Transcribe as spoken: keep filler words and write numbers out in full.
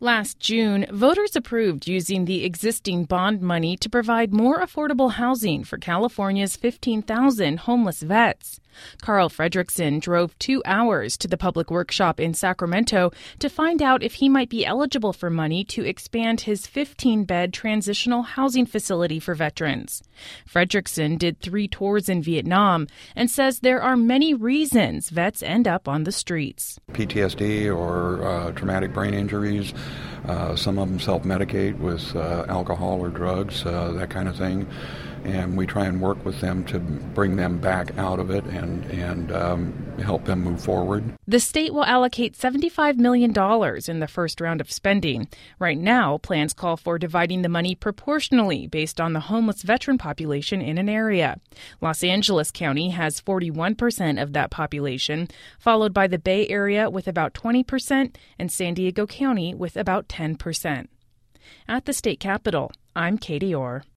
Last June, voters approved using the existing bond money to provide more affordable housing for California's fifteen thousand homeless vets. Carl Fredrickson drove two hours to the public workshop in Sacramento to find out if he might be eligible for money to expand his fifteen-bed transitional housing facility for veterans. Fredrickson did three tours in Vietnam and says there are many reasons vets end up on the streets. P T S D or uh, traumatic brain injuries. Uh, some of them self-medicate with uh, alcohol or drugs, uh, that kind of thing. And we try and work with them to bring them back out of it and, and um, help them move forward. The state will allocate seventy-five million dollars in the first round of spending. Right now, plans call for dividing the money proportionally based on the homeless veteran population in an area. Los Angeles County has forty-one percent of that population, followed by the Bay Area with about twenty percent and San Diego County with about ten percent. At the state capitol, I'm Katie Orr.